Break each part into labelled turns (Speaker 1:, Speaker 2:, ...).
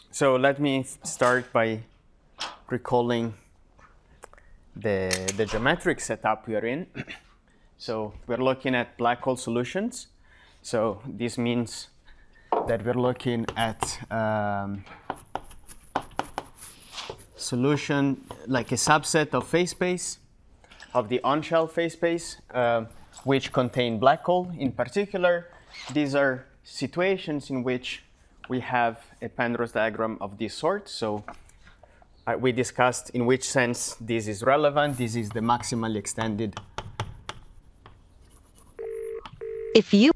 Speaker 1: So let me start by recalling the geometric setup we are in. So we're looking at black hole solutions. So this means that we're looking at solution like a subset of phase space, of the on-shell phase space, which contain black hole. In particular, these are situations in which we have a Penrose diagram of this sort. So we discussed in which sense this is relevant. This is the maximally extended.
Speaker 2: If you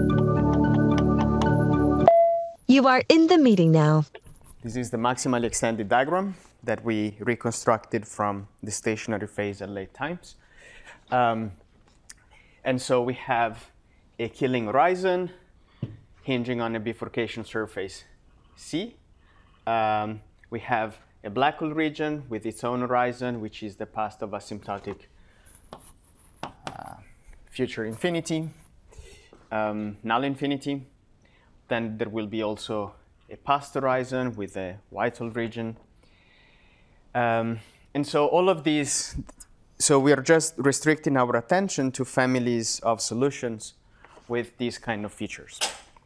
Speaker 2: are in the meeting now.
Speaker 1: This is the maximally extended diagram that we reconstructed from the stationary phase at late times. And so we have a Killing horizon hinging on a bifurcation surface C. We have a black hole region with its own horizon, which is the path of asymptotic future infinity, null infinity. Then there will be also a past horizon with a white hole region. And so all of these, so we are just restricting our attention to families of solutions with these kind of features.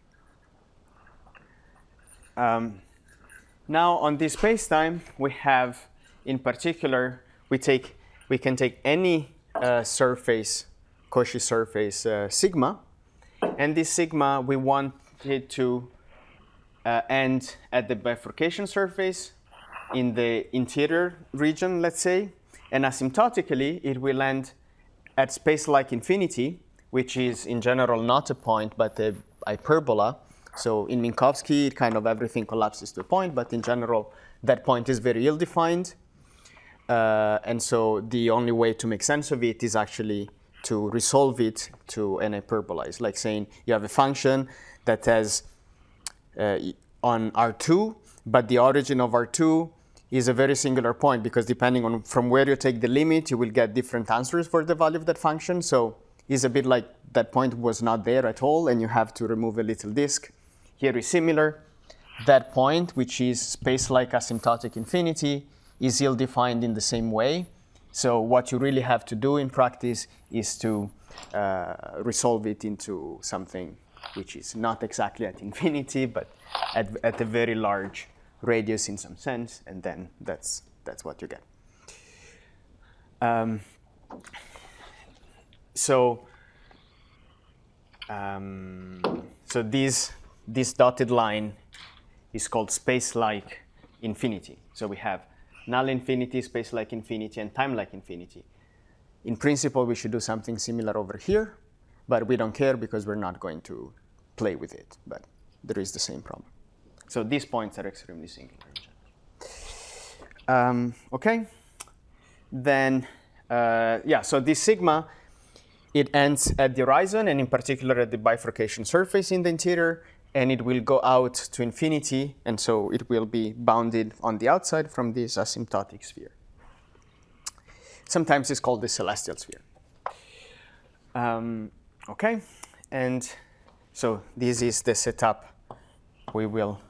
Speaker 1: Now on this spacetime, we have, in particular, we can take any surface, Cauchy surface sigma, and this sigma we want it to end at the bifurcation surface in the interior region, let's say, and asymptotically it will end at space-like infinity, which is in general not a point but a hyperbola. So in Minkowski, it kind of everything collapses to a point, but in general, that point is very ill-defined. And so the only way to make sense of it is actually to resolve it to an hyperbola. It's like saying you have a function that has on R2, but the origin of R2 is a very singular point, because depending on from where you take the limit, you will get different answers for the value of that function. So it's a bit like that point was not there at all, and you have to remove a little disk. Here is similar. That point, which is space-like asymptotic infinity, is ill-defined in the same way. So what you really have to do in practice is to resolve it into something which is not exactly at infinity, but at a very large radius in some sense, and then that's what you get. So this dotted line is called space-like infinity. So we have null infinity, space-like infinity, and time-like infinity. In principle, we should do something similar over here, but we don't care because we're not going to play with it. But there is the same problem. So these points are extremely singular. Okay. Then, so this sigma, it ends at the horizon, and in particular at the bifurcation surface in the interior, and it will go out to infinity, and so it will be bounded on the outside from this asymptotic sphere. Sometimes it's called the celestial sphere. Okay, and so this is the setup we will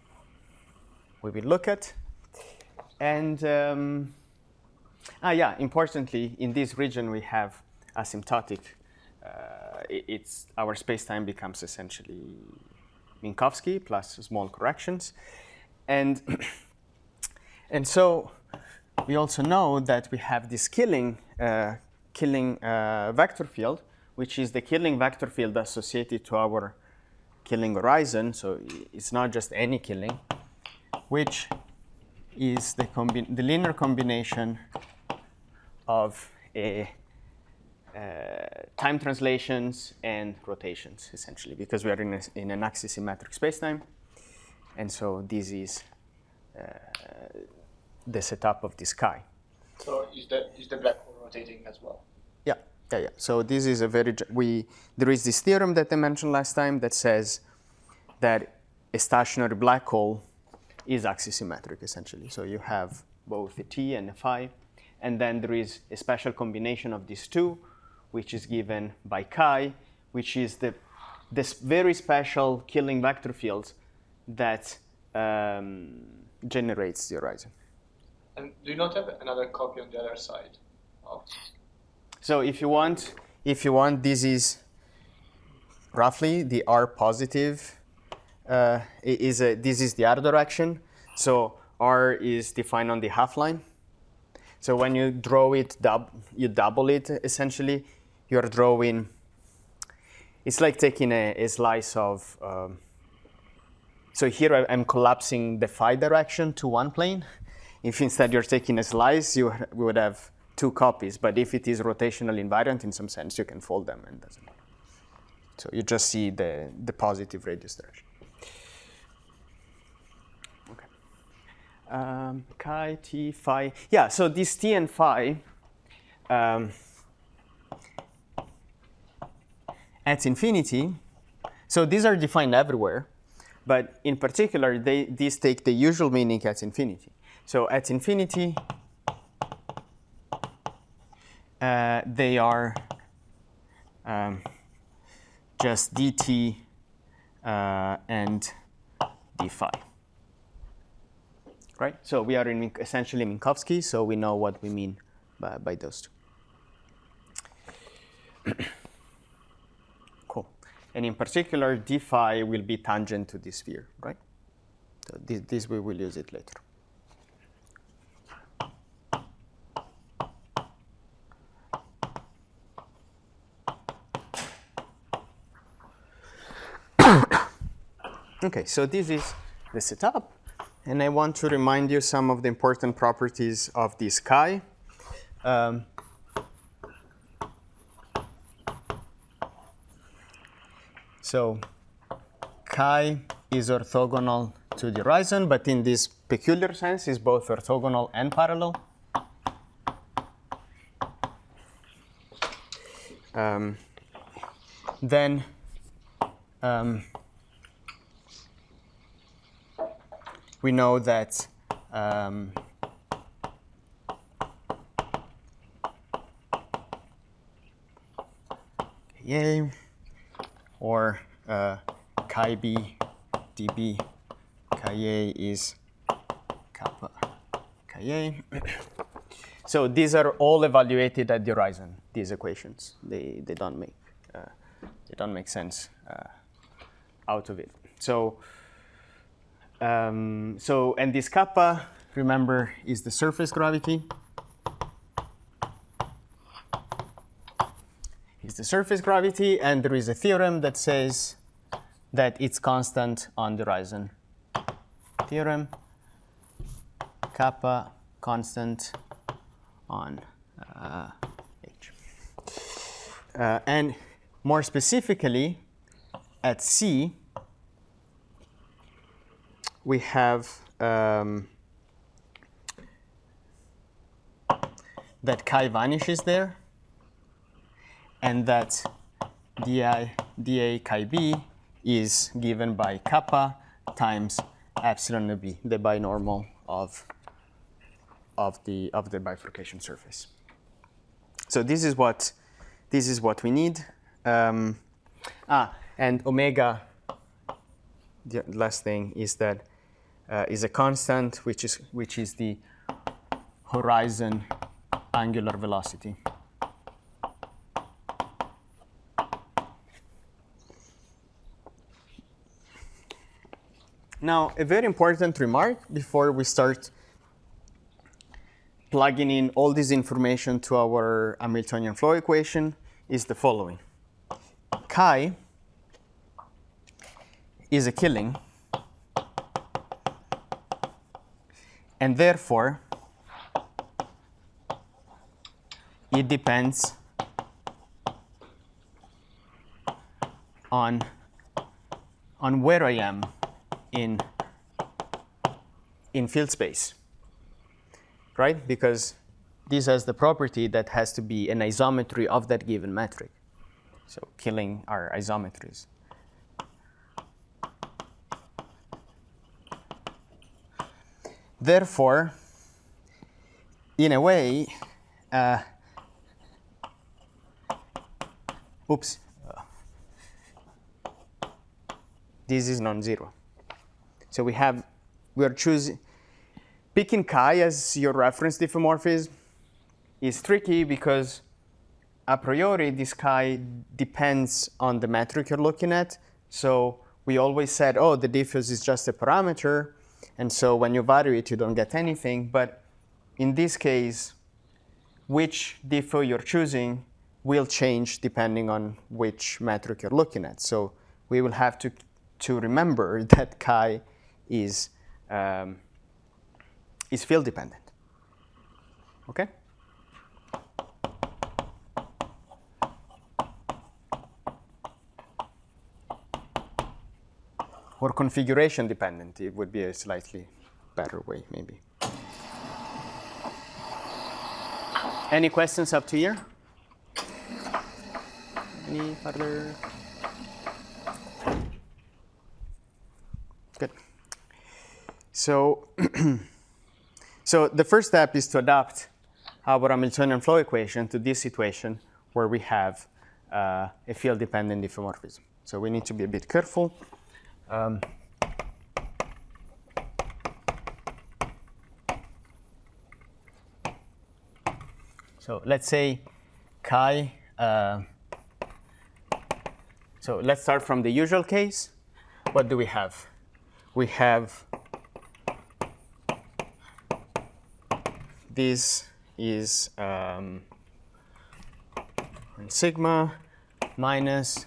Speaker 1: look at. And importantly, in this region we have asymptotic. Our spacetime becomes essentially Minkowski plus small corrections, and so we also know that we have this Killing vector field, which is the Killing vector field associated to our Killing horizon. So it's not just any Killing, which is the linear combination of time translations and rotations, essentially, because we are in an axisymmetric spacetime. And so this is the setup of this chi.
Speaker 3: So is the black hole rotating as well?
Speaker 1: Yeah. So this is there is this theorem that I mentioned last time that says that a stationary black hole is axisymmetric, essentially. So you have both a t and a phi, and then there is a special combination of these two, which is given by chi, which is this very special Killing vector fields that generates the horizon.
Speaker 3: And do you not have another copy on the other side?
Speaker 1: So if you want, this is roughly the r positive. This is the r direction. So r is defined on the half line. So when you draw it, you double it essentially. You're drawing. It's like taking a slice of. So here I'm collapsing the phi direction to one plane. If instead you're taking a slice, we would have two copies. But if it is rotational invariant in some sense, you can fold them and doesn't matter. So you just see the positive radius direction. Okay. Chi, t, phi. Yeah, so this t and phi at infinity, so these are defined everywhere. But in particular, these take the usual meaning at infinity. So at infinity, they are just dt and d phi. Right? So we are essentially Minkowski, so we know what we mean by those two. Cool. And in particular, d phi will be tangent to this sphere, right? So this we will use it later. Okay, so this is the setup. And I want to remind you some of the important properties of this chi. So chi is orthogonal to the horizon, but in this peculiar sense is both orthogonal and parallel. Then we know that Ka or chi b db Ka is kappa Ka. So these are all evaluated at the horizon. These equations they don't make sense out of it. So. And this kappa, remember, is the surface gravity. Is the surface gravity, and there is a theorem that says that it's constant on the horizon. Theorem, kappa constant on H. And more specifically, at C, we have that chi vanishes there, and that dA chi b is given by kappa times epsilon b, the binormal of the bifurcation surface. So this is what we need. And omega. The last thing is that is a constant, which is the horizon angular velocity. Now, a very important remark before we start plugging in all this information to our Hamiltonian flow equation is the following. Chi is a Killing, and therefore it depends on where I am in field space, right? Because this has the property that has to be an isometry of that given metric. So Killing are isometries. Therefore, in a way, this is non-zero. So we have we are choosing, picking chi as your reference diffeomorphism is tricky because a priori this chi depends on the metric you're looking at. So we always said, oh, the diffeos is just a parameter, and so when you vary it, you don't get anything. But in this case, which diffeo you're choosing will change depending on which metric you're looking at. So we will have to remember that chi is field dependent. Okay? Or configuration dependent, it would be a slightly better way, maybe. Any questions up to here? Any further? Good. So, so the first step is to adapt our Hamiltonian flow equation to this situation where we have a field-dependent diffeomorphism. So we need to be a bit careful. So let's say chi. So let's start from the usual case. What do we have? We have this is sigma minus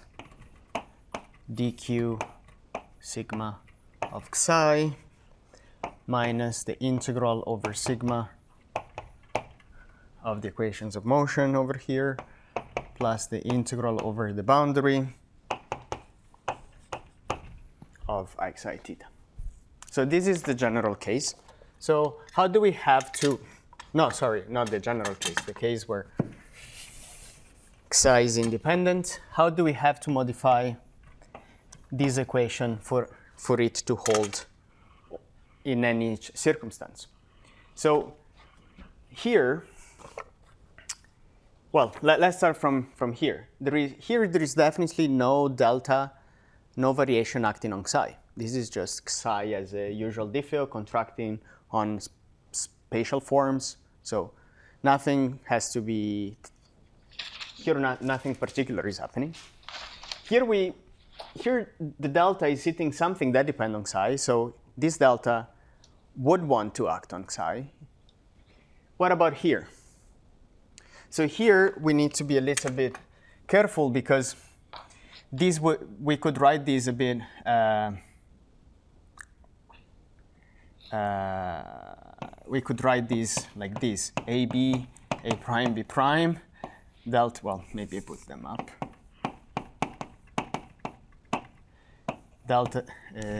Speaker 1: dq sigma of psi minus the integral over sigma of the equations of motion over here plus the integral over the boundary of xi theta. So this is the general case. So how do we have to, no, sorry, not the general case, the case where xi is independent. How do we have to modify this equation for it to hold in any circumstance? So here, well, let's start from here. There is definitely no delta, no variation acting on xi. This is just xi as a usual diffeo contracting on spatial forms. So nothing has to be, here nothing particular is happening. Here the delta is hitting something that depends on psi, so this delta would want to act on psi. What about here? So here we need to be a little bit careful because these we could write these a bit we could write these like this: AB, A prime, B prime, delta. Well, maybe I put them up. Delta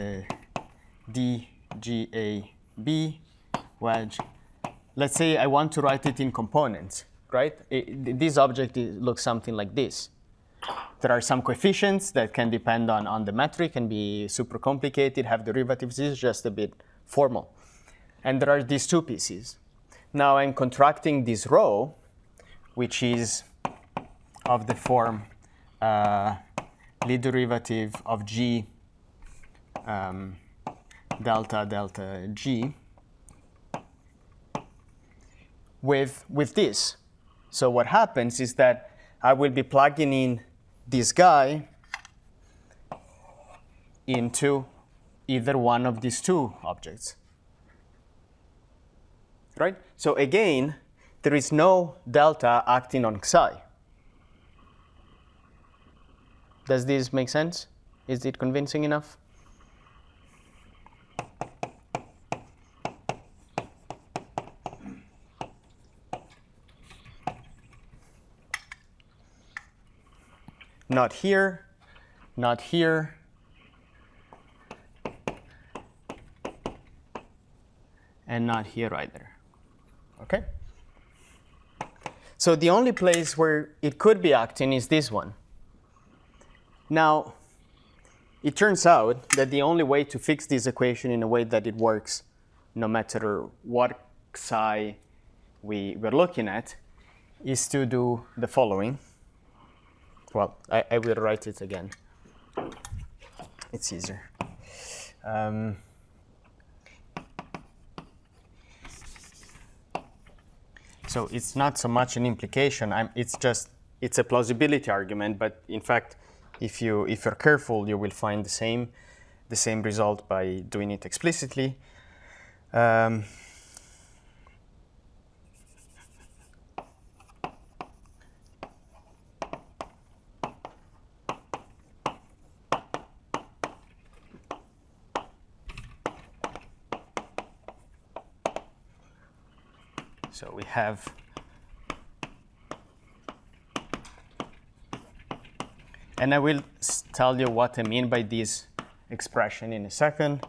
Speaker 1: D, G, A, B, wedge. Let's say I want to write it in components, right? This object looks something like this. There are some coefficients that can depend on the metric and be super complicated, have derivatives. This is just a bit formal. And there are these two pieces. Now I'm contracting this row, which is of the form Lie derivative of G delta G with this. So what happens is that I will be plugging in this guy into either one of these two objects. Right? So again, there is no delta acting on psi. Does this make sense? Is it convincing enough? Not here, not here. And not here either. Okay? So the only place where it could be acting is this one. Now, it turns out that the only way to fix this equation in a way that it works, no matter what psi we're looking at, is to do the following. Well, I will write it again. So it's not so much an implication. It's a plausibility argument. But in fact, if you're careful, you will find the same result by doing it explicitly. So we have and I will tell you what I mean by this expression in a second.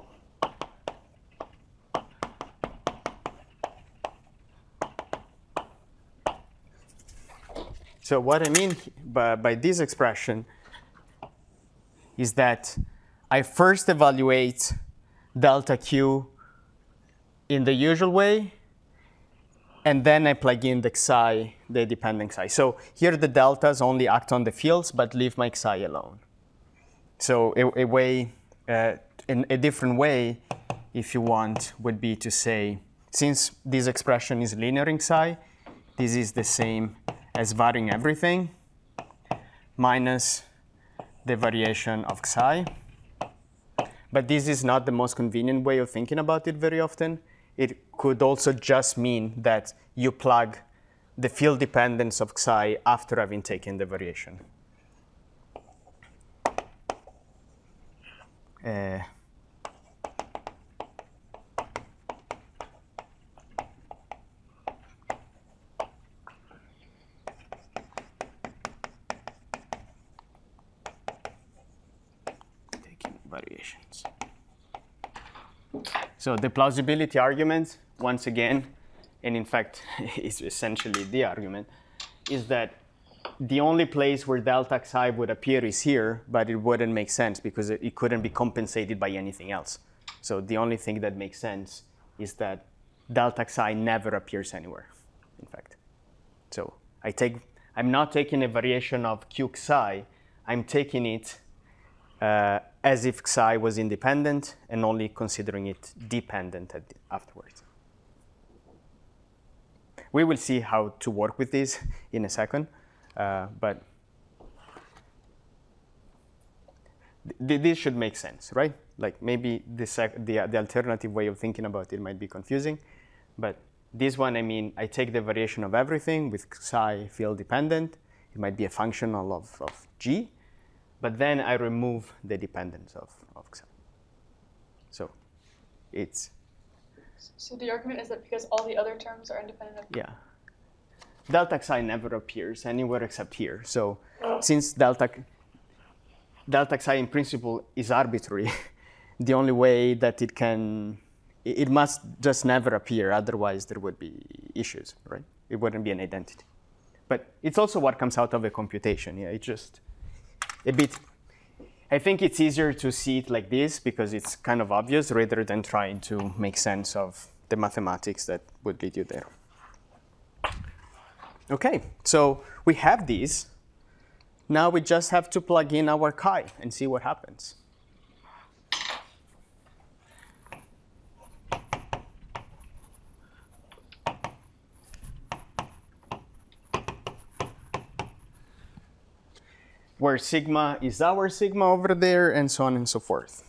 Speaker 1: So what I mean by this expression is that I first evaluate delta Q in the usual way, and then I plug in the psi, the dependent psi. So here the deltas only act on the fields, but leave my psi alone. So a different way, if you want, would be to say, since this expression is linear in psi, this is the same as varying everything minus the variation of psi. But this is not the most convenient way of thinking about it very often. It could also just mean that you plug the field dependence of psi after having taken the variation. Taking variations. So the plausibility argument, once again, and in fact, it's essentially the argument, is that the only place where delta psi would appear is here, but it wouldn't make sense because it couldn't be compensated by anything else. So the only thing that makes sense is that delta psi never appears anywhere, in fact. So I'm not taking a variation of Q psi, I'm taking it as if psi was independent and only considering it dependent afterwards. We will see how to work with this in a second, but this should make sense, right? Like maybe the alternative way of thinking about it might be confusing, but this one, I mean, I take the variation of everything with psi field dependent. It might be a function of G, but then I remove the dependence of psi. So it's...
Speaker 4: So the argument is that because all the other terms are independent of...
Speaker 1: Yeah. Delta psi never appears anywhere except here. So since delta psi in principle is arbitrary, the only way that it must just never appear, otherwise there would be issues, right? It wouldn't be an identity. But it's also what comes out of a computation. Yeah, it's just a bit, I think it's easier to see it like this because it's kind of obvious rather than trying to make sense of the mathematics that would lead you there. Okay, so we have these. Now we just have to plug in our chi and see what happens. Where sigma is our sigma over there, and so on and so forth.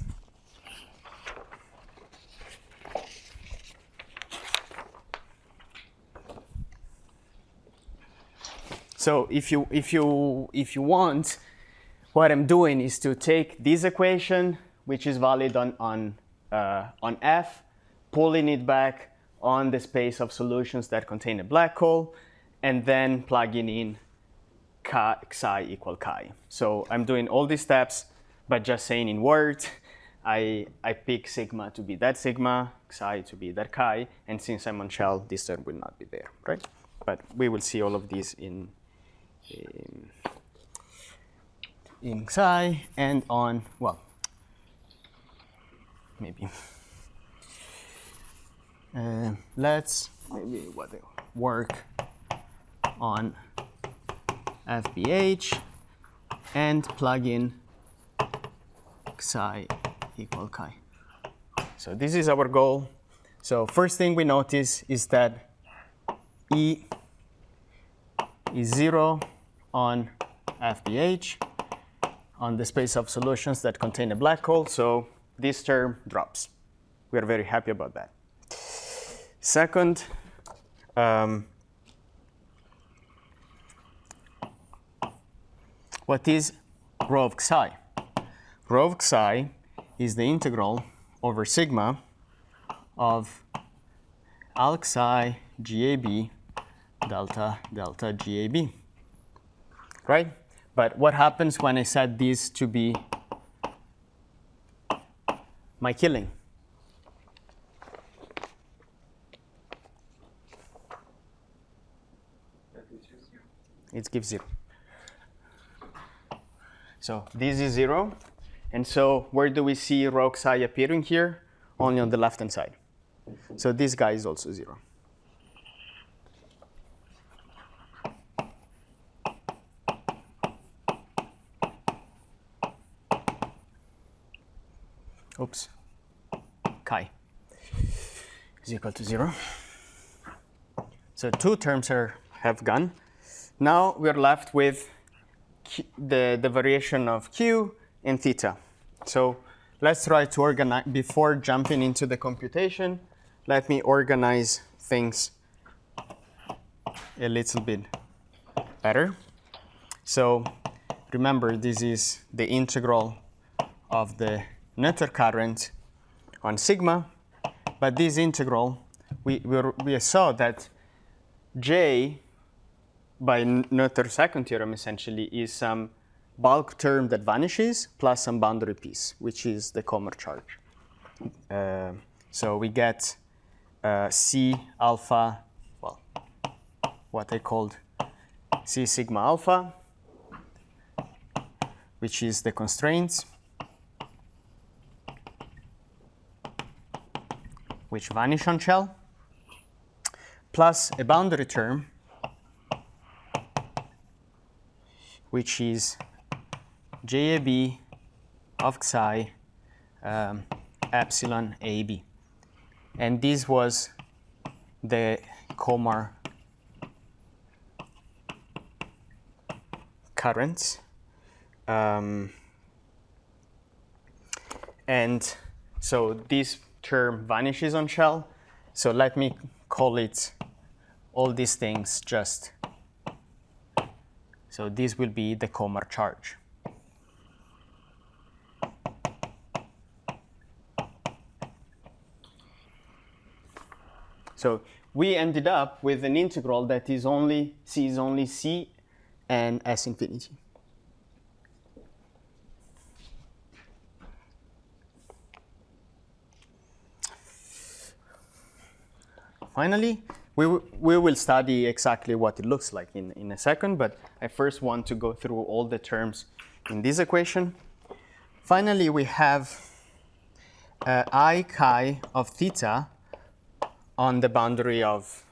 Speaker 1: So if you want, what I'm doing is to take this equation, which is valid on F, pulling it back on the space of solutions that contain a black hole, and then plugging in psi equal chi. So I'm doing all these steps, but just saying in words, I pick sigma to be that sigma, psi to be that chi, and since I'm on shell, this term will not be there, right? But we will see all of these in psi and on, well, maybe. Let's maybe work on FBH and plug in psi equal chi. So this is our goal. So first thing we notice is that E is 0 on FBH on the space of solutions that contain a black hole, so this term drops. We are very happy about that. Second, what is rho of xi? Rho of xi is the integral over sigma of alk psi GAB delta delta GAB, right? But what happens when I set these to be my killing? It gives 0. So this is 0. And so where do we see rho xi appearing here? Only on the left-hand side. So this guy is also 0. Oops. Chi is equal to 0. So two terms have gone. Now we're left with the variation of q and theta. So let's try to organize, before jumping into the computation, let me organize things a little bit better. So remember, this is the integral of the Noether current on sigma, but this integral, we saw that J, by Noether's second theorem, essentially, is some bulk term that vanishes plus some boundary piece, which is the Komor charge. So we get C alpha, well, what I called C sigma alpha, which is the constraints, which vanish on shell, plus a boundary term, which is JAB of xi epsilon AB. And this was the Komor currents. And so this term vanishes on shell. So let me call it all these things just. So this will be the Komor charge. So we ended up with an integral that is only C and S infinity. Finally, we will study exactly what it looks like in a second, but I first want to go through all the terms in this equation. Finally, we have I chi of theta on the boundary of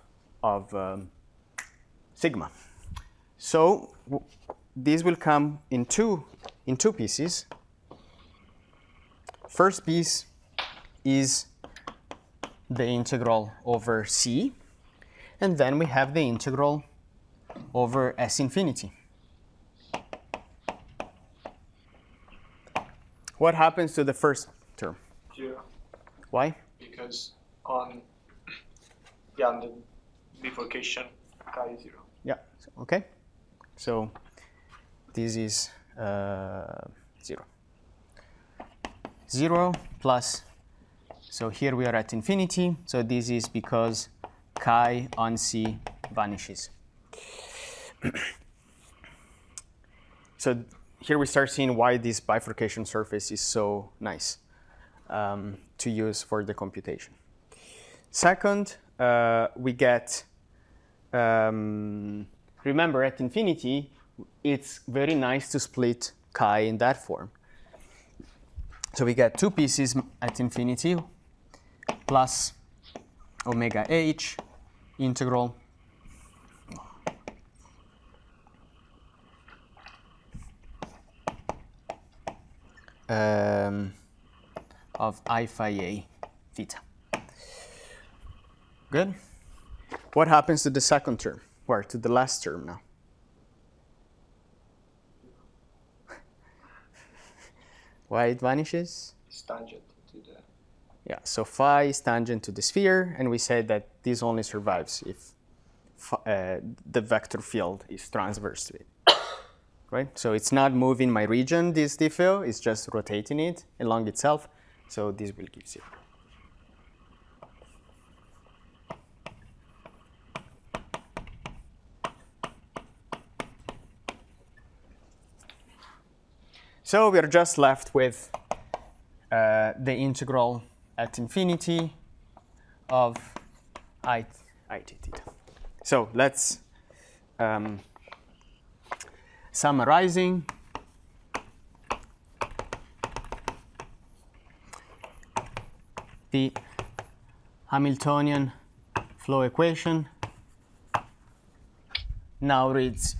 Speaker 1: sigma. So these will come in two pieces. First piece is the integral over C, and then we have the integral over S infinity. What happens to the first term?
Speaker 3: 0.
Speaker 1: Why?
Speaker 3: Because on the bifurcation, chi is 0.
Speaker 1: Yeah, okay. So this is 0. 0 plus, so here we are at infinity, so this is because chi on C vanishes. So here we start seeing why this bifurcation surface is so nice to use for the computation. Second, we get, remember at infinity, it's very nice to split chi in that form. So we get two pieces at infinity plus omega h integral of I phi a theta. Good. What happens to the second term? Or to the last term now? Why it vanishes?
Speaker 3: It's tangent to the.
Speaker 1: Yeah, so phi is tangent to the sphere, and we said that this only survives if the vector field is transverse to it. Right? So it's not moving my region, this diffeo, it's just rotating it along itself. So this will give 0. So we are just left with the integral at infinity of I t theta. So let's summarizing. The Hamiltonian flow equation now reads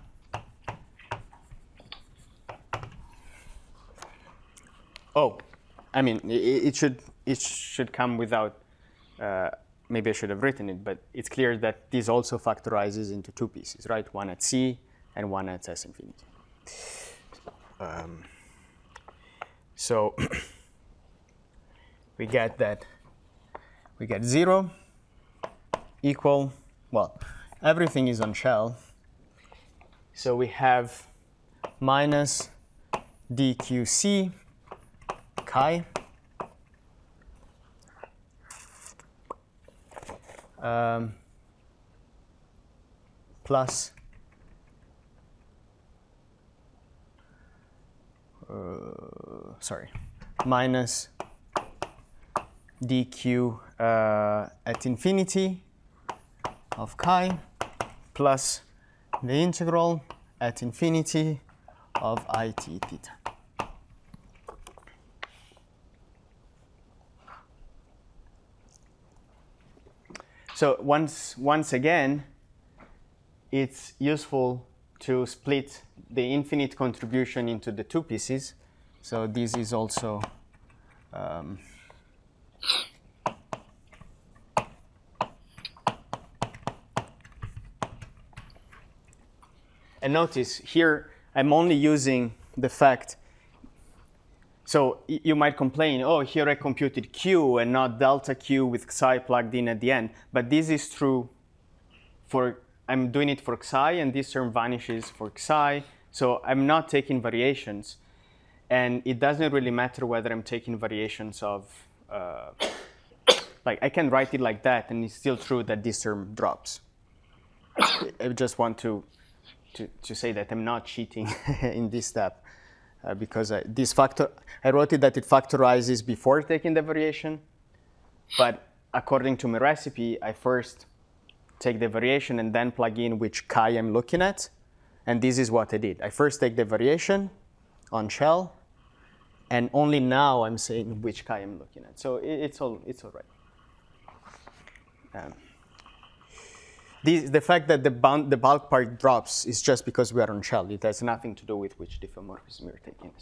Speaker 1: I mean, it should come without, maybe I should have written it, but it's clear that this also factorizes into two pieces, right? One at C and one at S infinity. So we get 0 equal, well, everything is on shell. So we have minus dqc chi plus minus dq at infinity of chi plus the integral at infinity of I t theta. So once again, it's useful to split the infinite contribution into the two pieces. So this is also and notice here I'm only using the fact. So you might complain, oh, here I computed Q and not delta Q with psi plugged in at the end. But this is true for, I'm doing it for psi, and this term vanishes for psi. So I'm not taking variations. And it doesn't really matter whether I'm taking variations of, like I can write it like that, and it's still true that this term drops. I just want to say that I'm not cheating in this step. Because this factor, I wrote it that it factorizes before taking the variation. But according to my recipe, I first take the variation and then plug in which chi I'm looking at. And this is what I did. I first take the variation on shell, and only now I'm saying which chi I'm looking at. So it's all right. The fact that the bulk part drops is just because we are on shell. It has nothing to do with which diffeomorphism we're taking,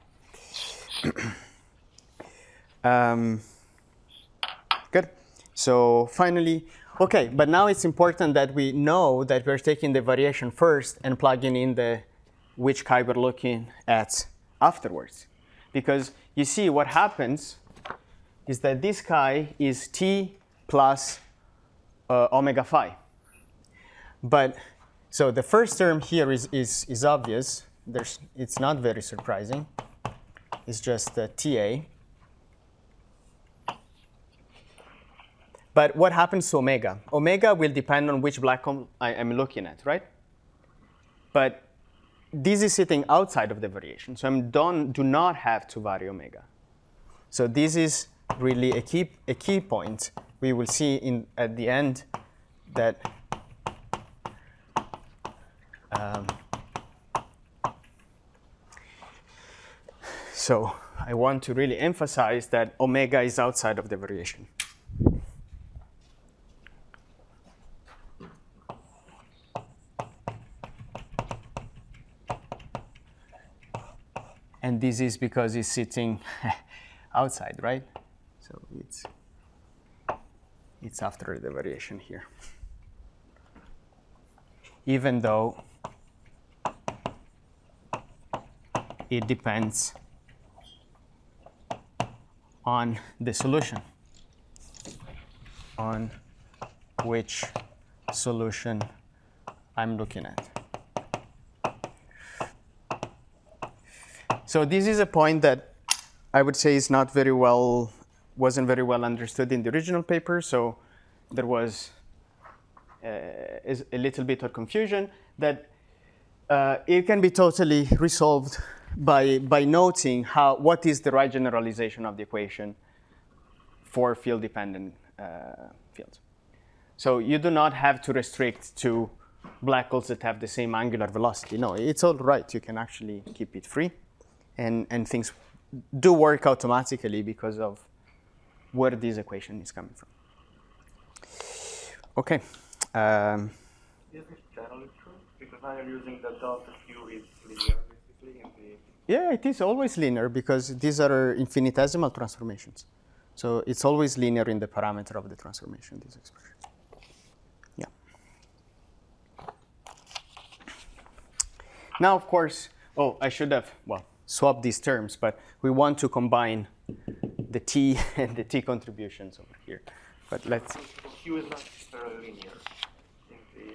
Speaker 1: essentially. Good. So finally, OK, but now it's important that we know that we're taking the variation first and plugging in the which chi we're looking at afterwards. Because you see what happens is that this chi is t plus omega phi. But so the first term here is obvious. It's not very surprising. It's just TA. But what happens to omega? Omega will depend on which black hole I'm looking at, right? But this is sitting outside of the variation. So I do not have to vary omega. So this is really a key point. We will see at the end that so I want to really emphasize that omega is outside of the variation. And this is because it's sitting outside, right? So it's after the variation here. even though it depends on the solution, on which solution I'm looking at. So this is a point that I would say is not very well, wasn't very well understood in the original paper. So there was is a little bit of confusion that it can be totally resolved by noting what is the right generalization of the equation for field-dependent fields. So you do not have to restrict to black holes that have the same angular velocity. No, it's all right. You can actually keep it free. And things do work automatically because of where this equation is coming from. OK.
Speaker 5: Is this generally true? Because now you're using the delta Q is linear, basically, in the...
Speaker 1: Yeah, it is always linear because these are infinitesimal transformations. So it's always linear in the parameter of the transformation, this expression. Yeah. Now, of course, I should have, swapped these terms, but we want to combine the T and the T contributions over here. But let's...
Speaker 5: So Q is not necessarily linear in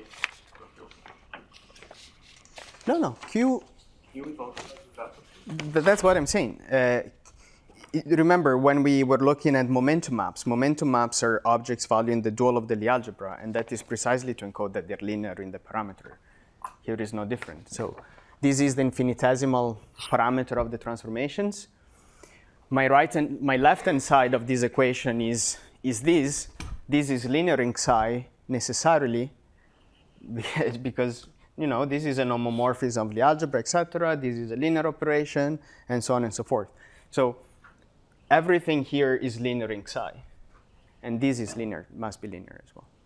Speaker 5: the...
Speaker 1: No, Q
Speaker 5: is also delta Q.
Speaker 1: That's what I'm saying. Remember, when we were looking at momentum maps are objects valuing the dual of the Lie algebra, and that is precisely to encode that they're linear in the parameter. Here is no different. So this is the infinitesimal parameter of the transformations. My left-hand side of this equation is this. This is linear in psi necessarily, because this is an homomorphism of the algebra, etc. This is a linear operation, and so on and so forth. So everything here is linear in psi, and this is linear, must be linear as well.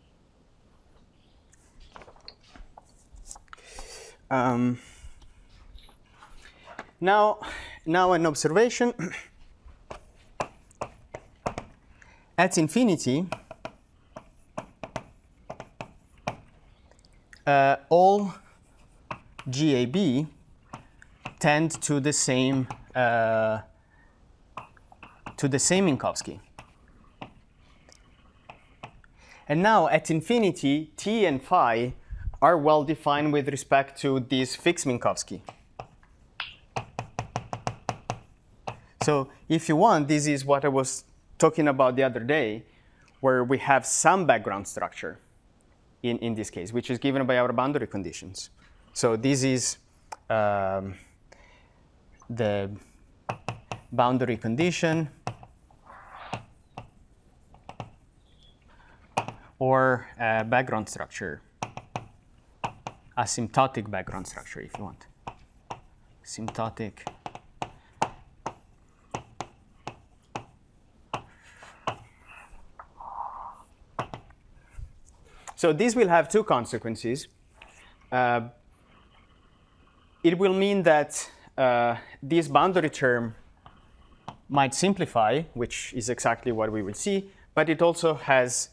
Speaker 1: Now an observation. At infinity, all GAB tend to the same Minkowski. And now at infinity, T and phi are well defined with respect to this fixed Minkowski. So if you want, this is what I was talking about the other day, where we have some background structure in this case, which is given by our boundary conditions. So this is the boundary condition or background structure, asymptotic background structure if you want. Asymptotic. So this will have two consequences. It will mean that this boundary term might simplify, which is exactly what we will see, but it also has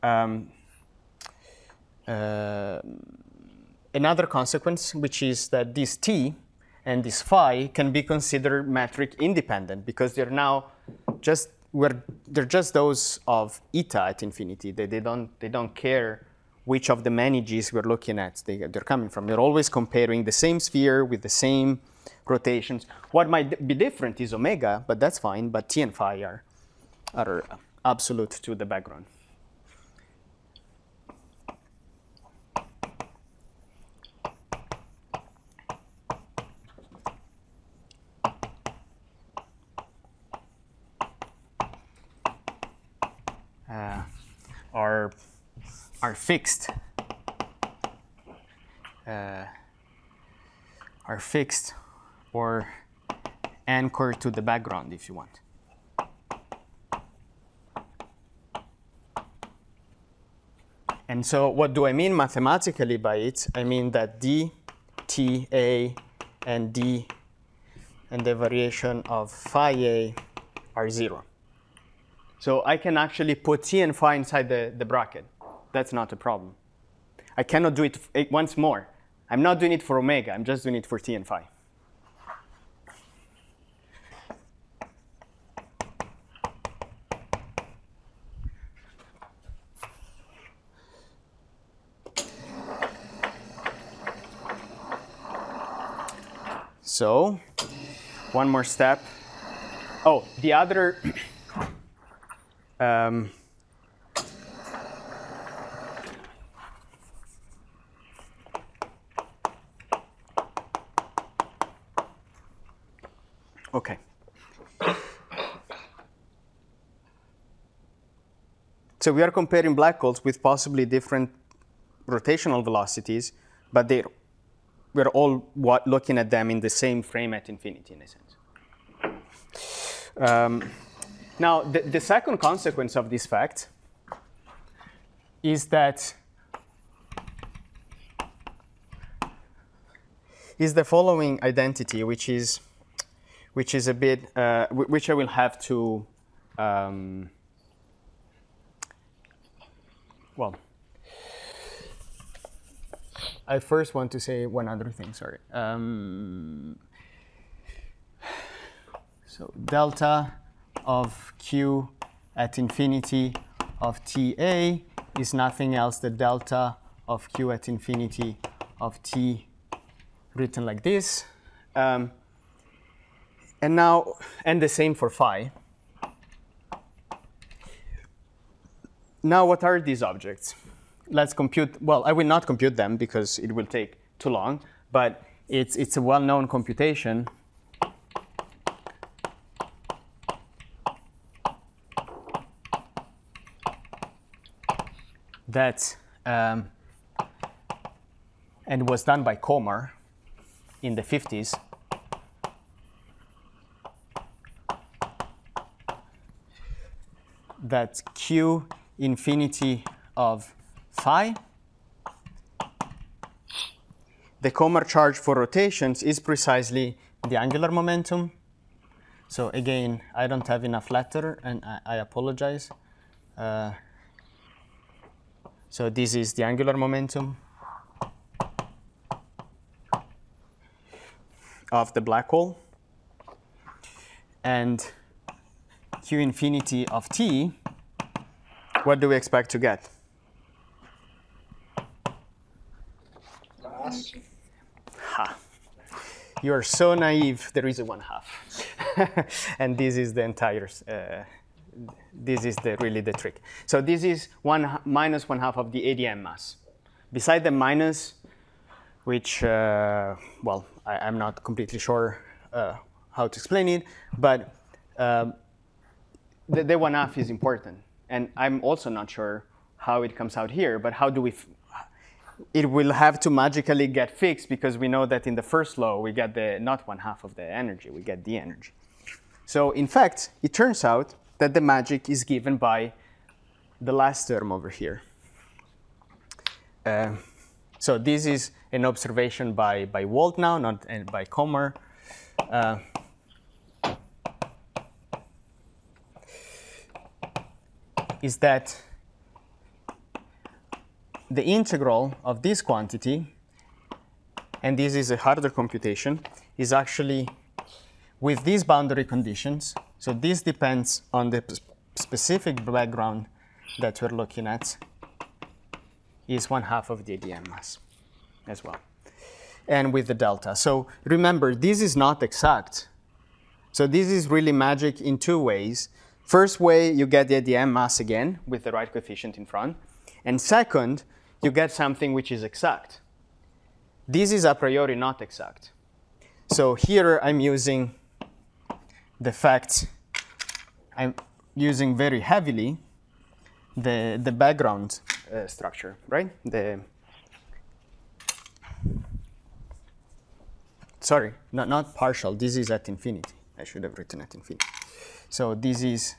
Speaker 1: another consequence, which is that this T and this phi can be considered metric independent because they're now they're just those of eta at infinity. They don't care which of the many G's we're looking at they're coming from. They're always comparing the same sphere with the same rotations. What might be different is omega, but that's fine. But T and phi are absolute to the background. Are fixed or anchored to the background if you want. And so what do I mean mathematically by it? I mean that D, T, A, and D and the variation of phi A are 0. So I can actually put T and phi inside the bracket. That's not a problem. I cannot do it once more. I'm not doing it for omega. I'm just doing it for t and phi. So, one more step. Oh, the other okay. So we are comparing black holes with possibly different rotational velocities, but we're all looking at them in the same frame at infinity, in a sense. Now, the second consequence of this fact is that the following identity, which is a bit, which I will have to, well, I first want to say one other thing, sorry. So delta of q at infinity of ta is nothing else than delta of q at infinity of t written like this. And the same for phi. Now, what are these objects? Let's compute, well, I will not compute them because it will take too long, but it's a well-known computation that, and was done by Komar in the 50s. That q infinity of phi, the Komar charge for rotations is precisely the angular momentum. So again, I don't have enough letter, and I apologize. So this is the angular momentum of the black hole. And q infinity of t, what do we expect to get?
Speaker 3: Mass.
Speaker 1: Ha. You are so naive, there is a 1/2. And this is the entire, this is really the trick. So this is minus 1/2 of the ADM mass. Beside the minus, which, well, I'm not completely sure how to explain it, but the 1/2 is important. And I'm also not sure how it comes out here, but how do we, it will have to magically get fixed because we know that in the first law, we get not 1/2 of the energy, we get the energy. So in fact, it turns out that the magic is given by the last term over here. So this is an observation by Wald now, not by Komar. Is that the integral of this quantity, and this is a harder computation, is actually with these boundary conditions. So this depends on the specific background that we're looking at, is 1/2 of the ADM mass as well, and with the delta. So remember, this is not exact. So this is really magic in two ways. First way, you get the ADM mass again with the right coefficient in front. And second, you get something which is exact. This is a priori not exact. So here I'm using the fact, I'm using very heavily the background structure, right? Sorry, not partial. This is at infinity. I should have written at infinity. So this is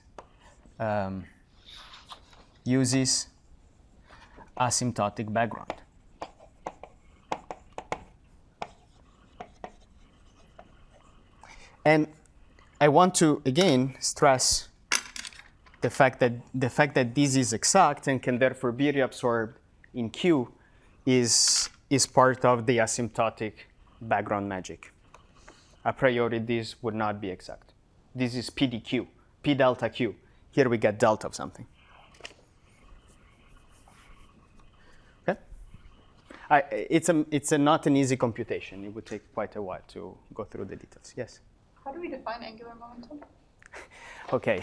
Speaker 1: uses asymptotic background. And I want to again stress the fact that this is exact and can therefore be reabsorbed in Q is part of the asymptotic background magic. A priori, this would not be exact. This is PDQ, P delta Q. Here we get delta of something. Okay? It's not an easy computation. It would take quite a while to go through the details. Yes?
Speaker 4: How do we define angular momentum?
Speaker 1: Okay.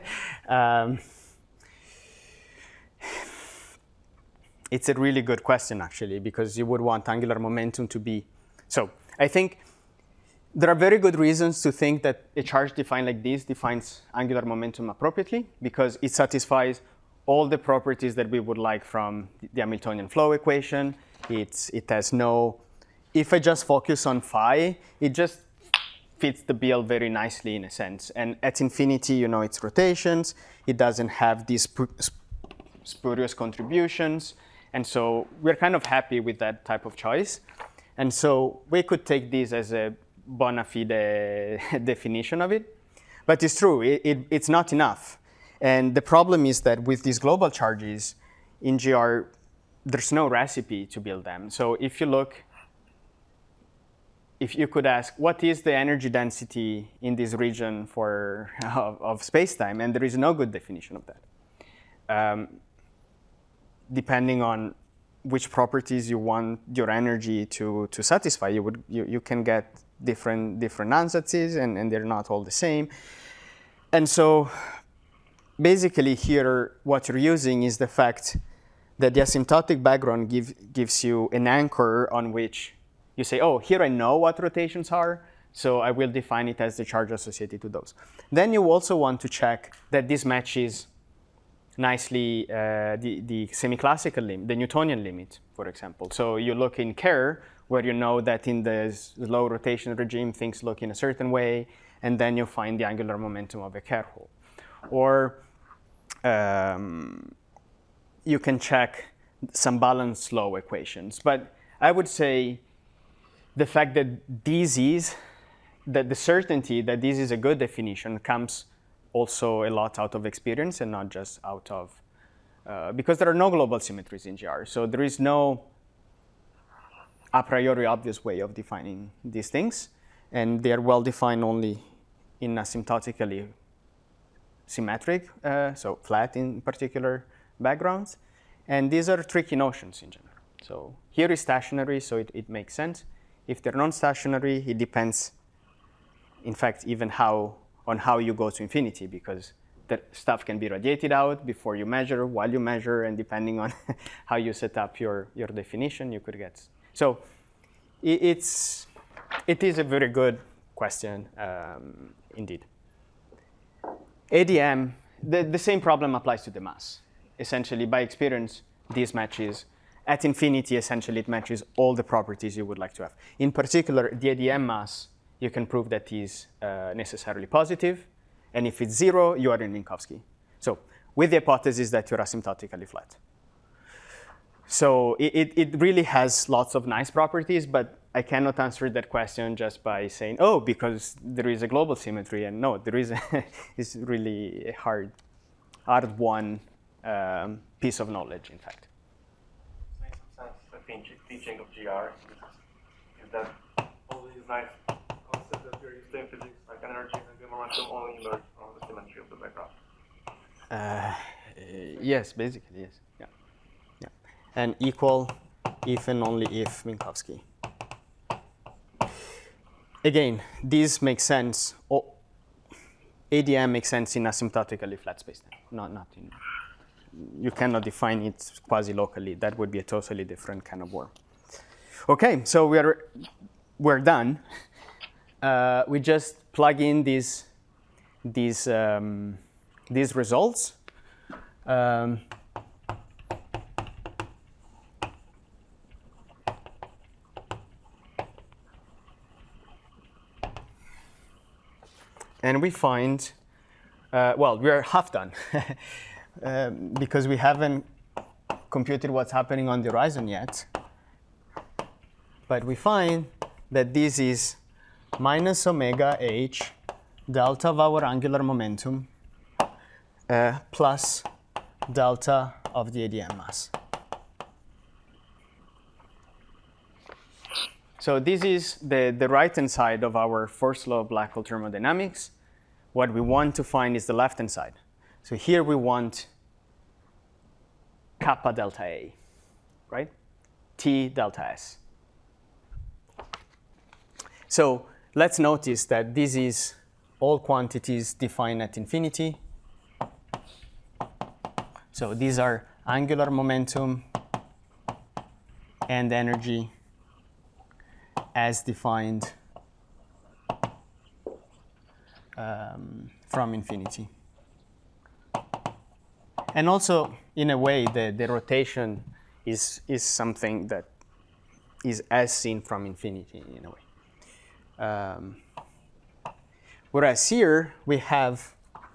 Speaker 1: It's a really good question, actually, because you would want angular momentum to be. So I think there are very good reasons to think that a charge defined like this defines angular momentum appropriately, because it satisfies all the properties that we would like from the Hamiltonian flow equation. It has no, if I just focus on phi, it just fits the bill very nicely in a sense. And at infinity, you know, it's rotations. It doesn't have these spurious contributions. And so we're kind of happy with that type of choice. And so we could take this as a bona fide definition of it. But it's true, it's not enough. And the problem is that with these global charges in GR, there's no recipe to build them. So if you look, if you could ask, what is the energy density in this region of space-time? And there is no good definition of that. Depending on which properties you want your energy to satisfy, you can get different ansatz, and they're not all the same. And so basically here, what you're using is the fact that the asymptotic background gives you an anchor on which you say, oh, here I know what rotations are, so I will define it as the charge associated to those. Then you also want to check that this matches nicely the semi-classical limit, the Newtonian limit, for example. So you look in Kerr, where you know that in the low rotation regime, things look in a certain way, and then you find the angular momentum of a Kerr hole. Or you can check some balanced law equations. But I would say the fact that the certainty that this is a good definition comes also a lot out of experience and not just out of, because there are no global symmetries in GR. So there is no a priori obvious way of defining these things. And they are well defined only in asymptotically symmetric, so flat in particular backgrounds. And these are tricky notions in general. So here is stationary, so it makes sense. If they're non-stationary, it depends, in fact, even on how you go to infinity, because that stuff can be radiated out before you measure, while you measure, and depending on how you set up your definition, you could get. So it is a very good question, indeed. ADM, the same problem applies to the mass. Essentially, by experience, these matches. At infinity, essentially, it matches all the properties you would like to have. In particular, the ADM mass, you can prove that is necessarily positive. And if it's 0, you are in Minkowski. So with the hypothesis that you're asymptotically flat. So it really has lots of nice properties, but I cannot answer that question just by saying, oh, because there is a global symmetry. And no, there is it's really a hard-won piece of knowledge, in fact.
Speaker 5: Makes some sense. The teaching of GR is that all these nice concepts that you're used to in physics, like energy and angular momentum, only emerge from the symmetry of the background.
Speaker 1: Yes, basically, yes. Yeah. And equal if and only if Minkowski. Again, these make sense. ADM makes sense in asymptotically flat spacetime, not in. You cannot define it quasi-locally. That would be a totally different kind of worm. Okay, so we're done. We just plug in these results. And we find, well, we are half done because we haven't computed what's happening on the horizon yet. But we find that this is minus omega h delta of our angular momentum plus delta of the ADM mass. So this is the right-hand side of our first law of black hole thermodynamics. What we want to find is the left-hand side. So here we want kappa delta A, right? T delta S. So let's notice that this is all quantities defined at infinity. So these are angular momentum and energy as defined from infinity. And also, in a way, the rotation is something that is as seen from infinity in a way. Whereas here we have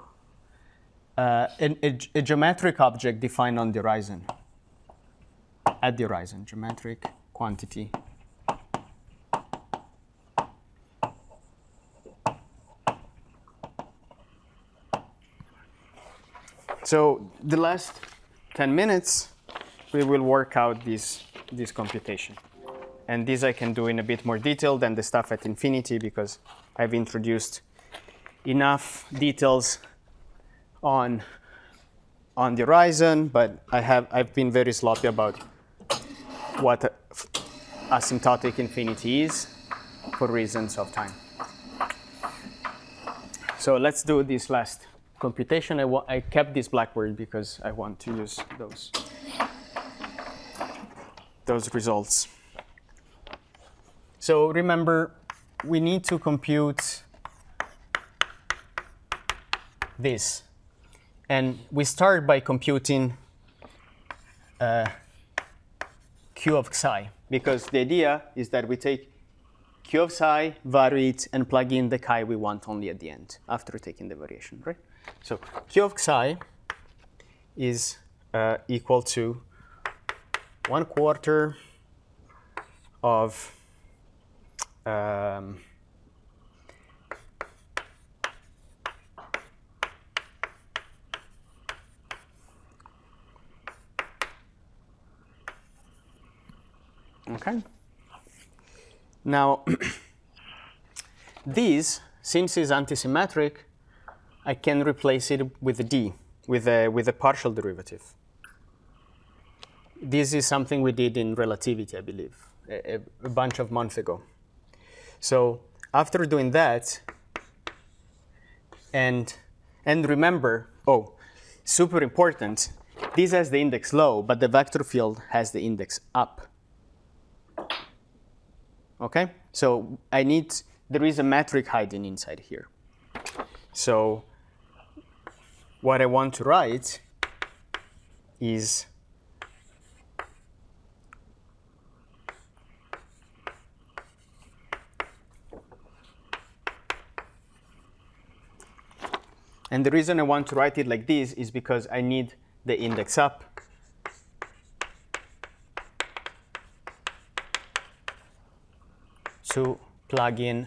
Speaker 1: a geometric object defined on the horizon, at the horizon, geometric quantity. So the last 10 minutes, we will work out this computation. And this I can do in a bit more detail than the stuff at infinity because I've introduced enough details on the horizon, but I've been very sloppy about what asymptotic infinity is for reasons of time. So let's do this last computation. I kept this Blackboard because I want to use those results. So remember, we need to compute this. And we start by computing Q of psi, because the idea is that we take Q of psi, vary it, and plug in the chi we want only at the end, after taking the variation, right? So Q of psi is equal to 1/4 of okay. Now, this, since it's antisymmetric, I can replace it with a d, with a partial derivative. This is something we did in relativity, I believe, a bunch of months ago. So after doing that, and remember, super important, this has the index low, but the vector field has the index up. Okay? So there is a metric hiding inside here. So what I want to write is and the reason I want to write it like this is because I need the index up to plug in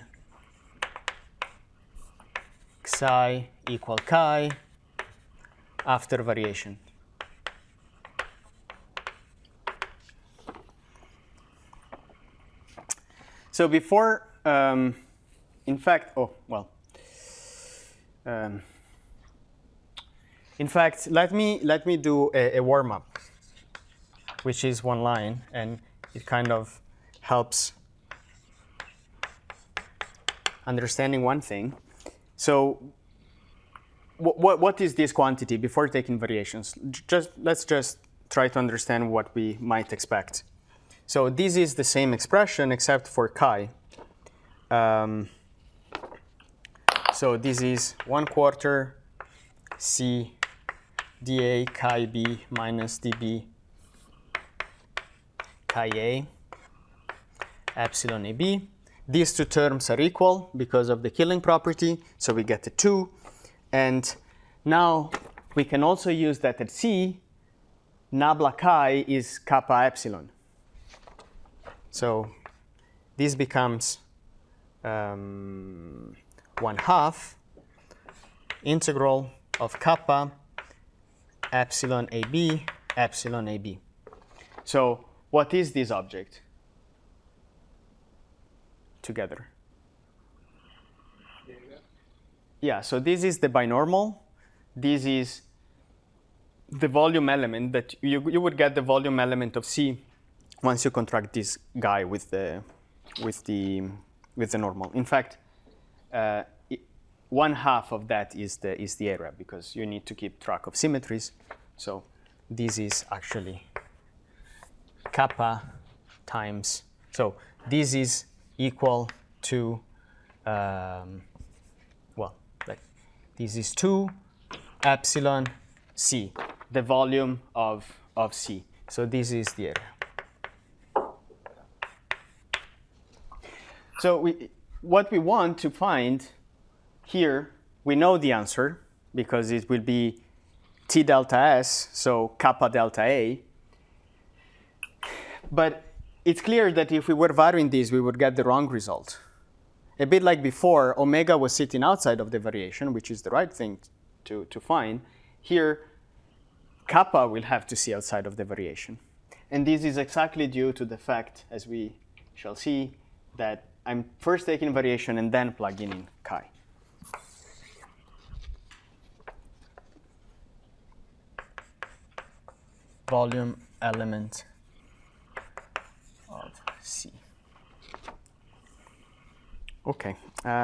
Speaker 1: psi equal chi after variation. So before, in fact, let me do a warm-up, which is one line, and it kind of helps understanding one thing. So what is this quantity before taking variations? Let's just try to understand what we might expect. So this is the same expression except for chi. So this is 1/4 C dA chi b minus dB chi A epsilon AB. These two terms are equal because of the killing property, so we get a 2. And now we can also use that at C, nabla chi is kappa epsilon. So this becomes 1/2 integral of kappa epsilon AB epsilon AB. So what is this object? together.
Speaker 3: There you go.
Speaker 1: Yeah, so this is the binormal. This is the volume element that you would get the volume element of C once you contract this guy with the normal. In fact, 1/2 of that is the area because you need to keep track of symmetries. So this is actually kappa times. So this is equal to this is 2 epsilon C, the volume of C. So this is the area. So what we want to find here, we know the answer because it will be T delta S, so kappa delta A. But it's clear that if we were varying this, we would get the wrong result. A bit like before, omega was sitting outside of the variation, which is the right thing to find. Here, kappa will have to see outside of the variation. And this is exactly due to the fact, as we shall see, that I'm first taking variation and then plugging in chi. Volume element of C. Okay.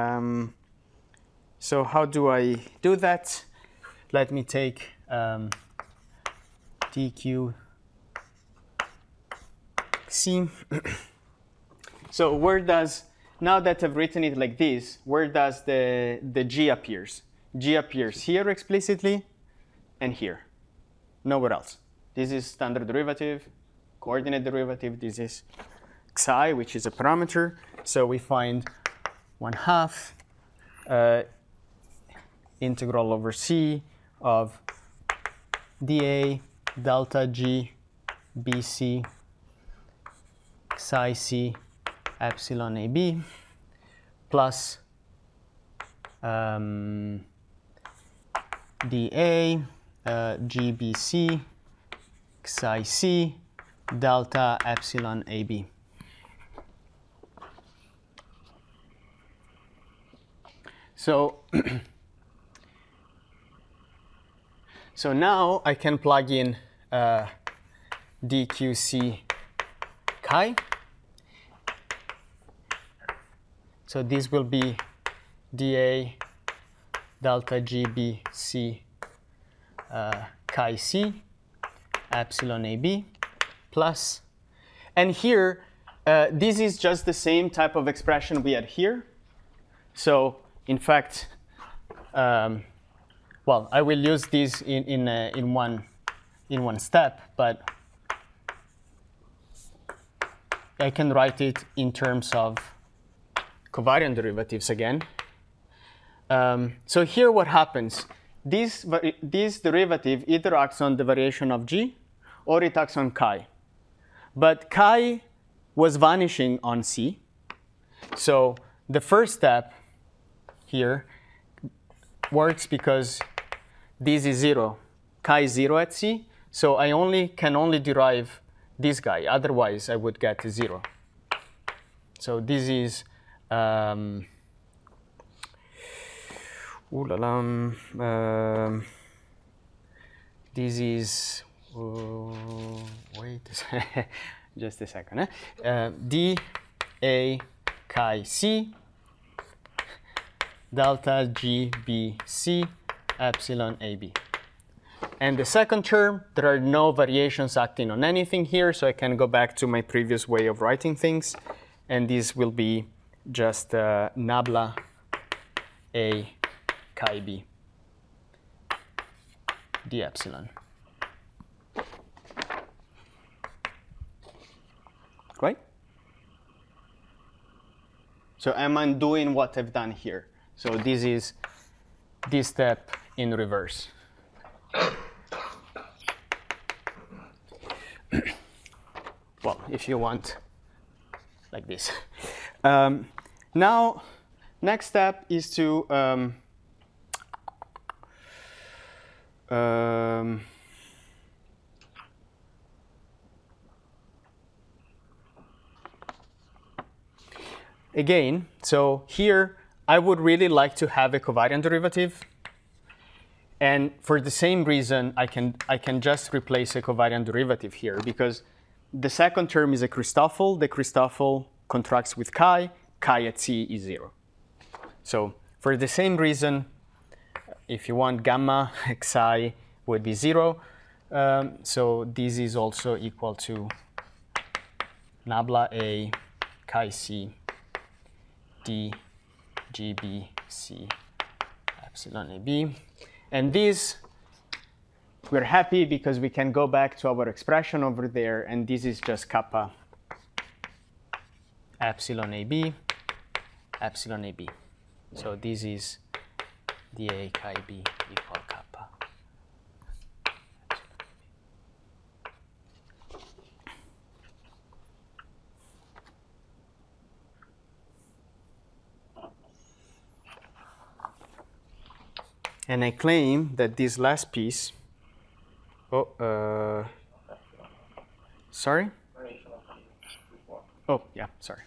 Speaker 1: So how do I do that? Let me take dq C. So where does, now that I've written it like this, where does the G appears? G appears here explicitly and here, nowhere else. This is standard derivative, coordinate derivative. This is xi, which is a parameter. So we find 1/2 integral over C of dA delta G BC psi C epsilon AB plus dA GBC psi C delta epsilon AB. So, so now I can plug in dqc chi. So this will be dA delta GBC chi C epsilon AB plus, and here this is just the same type of expression we had here. So in fact, well, I will use this in one step, but I can write it in terms of covariant derivatives again. So here what happens, this derivative either acts on the variation of G or it acts on chi. But chi was vanishing on C. So the first step here works because this is 0. Chi is 0 at C. So I can only derive this guy. Otherwise, I would get 0. So this is this is wait just a second. D A chi C delta G B C epsilon AB. And the second term, there are no variations acting on anything here, so I can go back to my previous way of writing things, and this will be just nabla A chi B d epsilon. Right? So I'm undoing what I've done here. So this is this step in reverse. Well, if you want, like this. Now, next step is to again, so here I would really like to have a covariant derivative. And for the same reason, I can just replace a covariant derivative here, because the second term is a Christoffel. The Christoffel contracts with chi. Chi at c is 0. So for the same reason, if you want gamma xi would be 0. So this is also equal to nabla a chi c d gb c epsilon ab. And this, we're happy because we can go back to our expression over there, and this is just kappa epsilon ab, epsilon ab. So this is dA chi b equal kappa. And I claim that this last piece, sorry? Oh, yeah, sorry.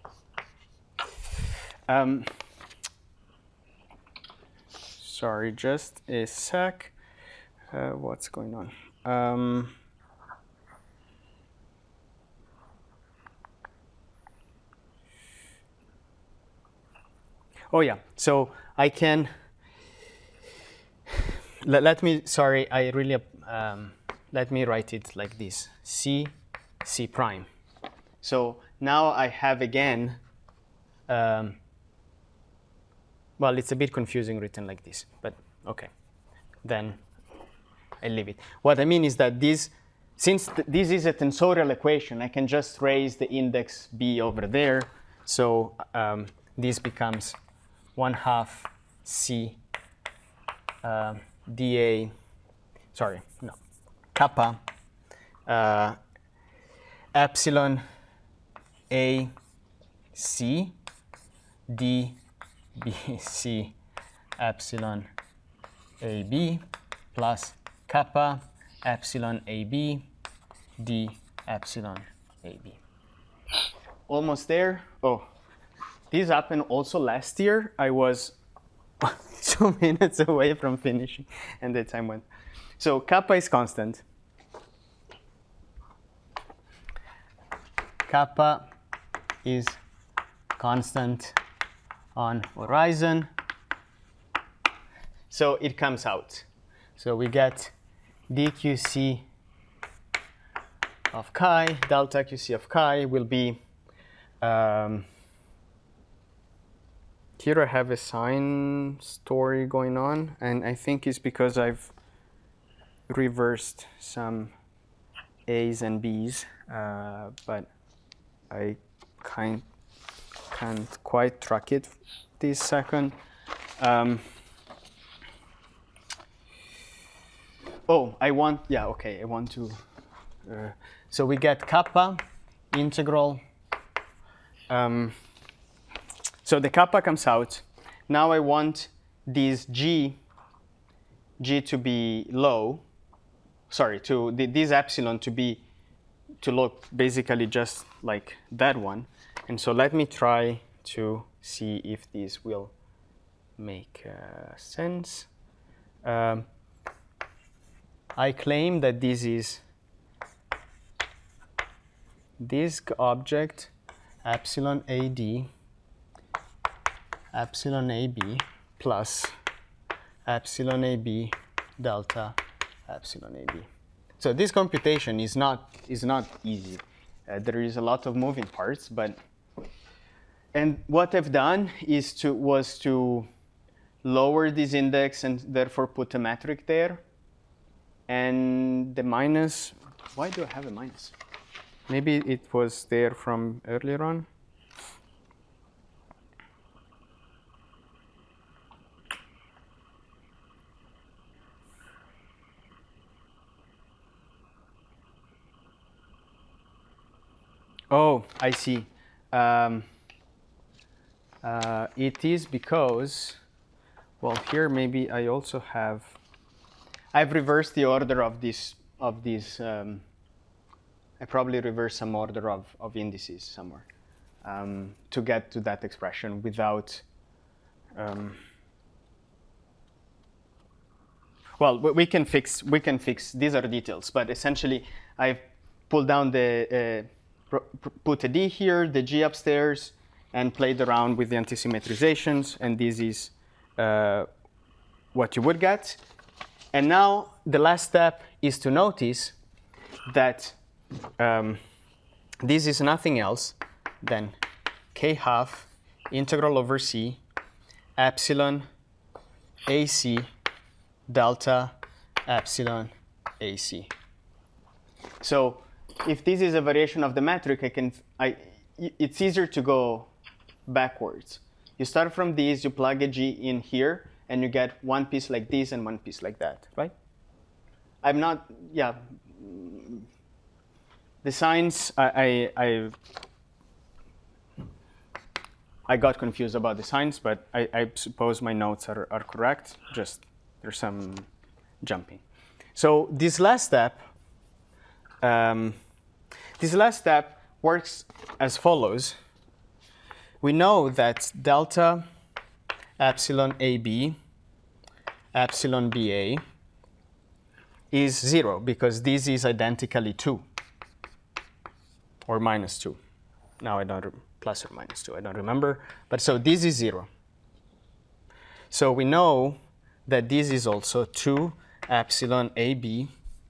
Speaker 1: Sorry, just a sec. What's going on? Oh, yeah, so I can. Let me, sorry, I really, let me write it like this, C prime. So now I have again, well, it's a bit confusing written like this, but okay, then I leave it. What I mean is that this, since this is a tensorial equation, I can just raise the index B over there. So this becomes 1/2 C dA, sorry, no, kappa epsilon A C d B C epsilon A B plus kappa epsilon A B d epsilon A B. Almost there. Oh, this happened also last year. I was 2 minutes away from finishing, and the time went. So kappa is constant. Kappa is constant on horizon. So it comes out. So we get dqc of chi, delta qc of chi will be, here I have a sign story going on, and I think it's because I've reversed some A's and B's, but I can't quite track it this second. Oh, I want to, so we get kappa integral, so the kappa comes out. Now I want this G to be low, sorry, this epsilon to look basically just like that one. And so let me try to see if this will make sense. I claim that this is this object epsilon AD epsilon AB plus epsilon AB delta epsilon AB. So this computation is not easy. There is a lot of moving parts, and what I've done was to lower this index and therefore put a metric there. And the minus, why do I have a minus? Maybe it was there from earlier on. Oh, I see. It is because, well, here maybe I also have, I've reversed the order of this, I probably reversed some order of indices somewhere. to get to that expression without. Well, we can fix. These are details, but essentially, I've pulled down the put a D here, the G upstairs, and played around with the antisymmetrizations, and this is what you would get. And now the last step is to notice that this is nothing else than k½ integral over C epsilon AC delta epsilon AC. So if this is a variation of the metric, it's easier to go backwards. You start from these, you plug a G in here, and you get one piece like this and one piece like that, right? I'm not, yeah. The signs, I got confused about the signs, but I suppose my notes are correct. Just there's some jumping. So this last step works as follows. We know that delta epsilon AB epsilon BA is 0 because this is identically 2 or minus 2. Now I don't, plus or minus 2, I don't remember. But so this is 0. So we know that this is also 2 epsilon AB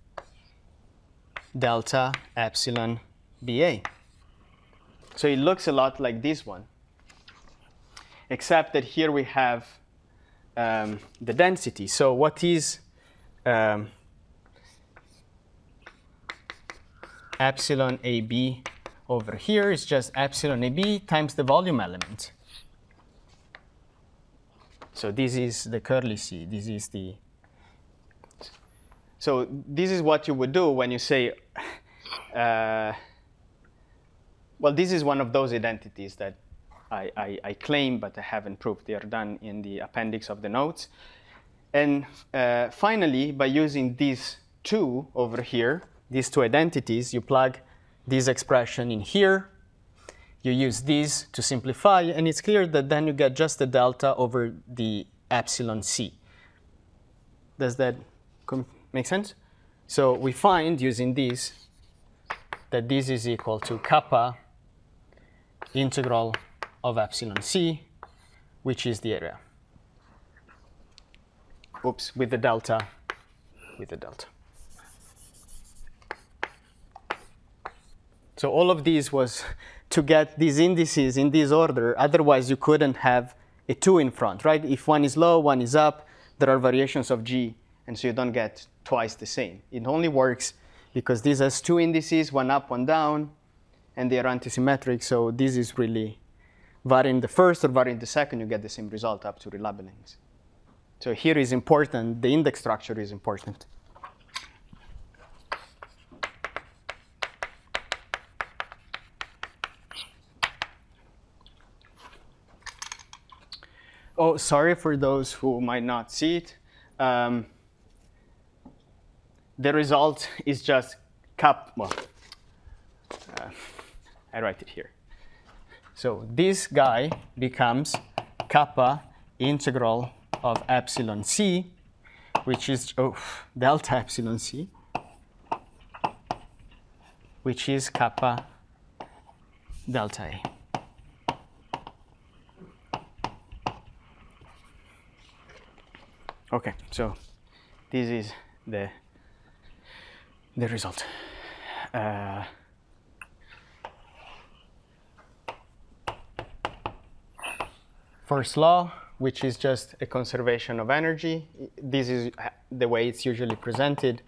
Speaker 1: delta epsilon BA. So it looks a lot like this one, except that here we have the density. So what is epsilon AB over here is just epsilon AB times the volume element. So this is the curly C. This is the. So this is what you would do when you say, well, this is one of those identities that I claim, but I haven't proved. They are done in the appendix of the notes. And finally, by using these two over here, these two identities, you plug this expression in here. You use these to simplify, and it's clear that then you get just the delta over the epsilon C. Does that make sense? So we find, using these, that this is equal to kappa integral of epsilon C, which is the area. Oops, with the delta, So all of these was to get these indices in this order. Otherwise, you couldn't have a 2 in front, right? If one is low, one is up, there are variations of G, and so you don't get twice the same. It only works because this has 2 indices, one up, one down, and they are antisymmetric. So this is really varying the first or varying the second, you get the same result up to relabelings. So here is important. The index structure is important. Oh, sorry for those who might not see it. The result is just well, I write it here. So this guy becomes kappa integral of epsilon C, which is delta epsilon C, which is kappa delta A. Okay, so this is the result. First law, which is just a conservation of energy. This is the way it's usually presented.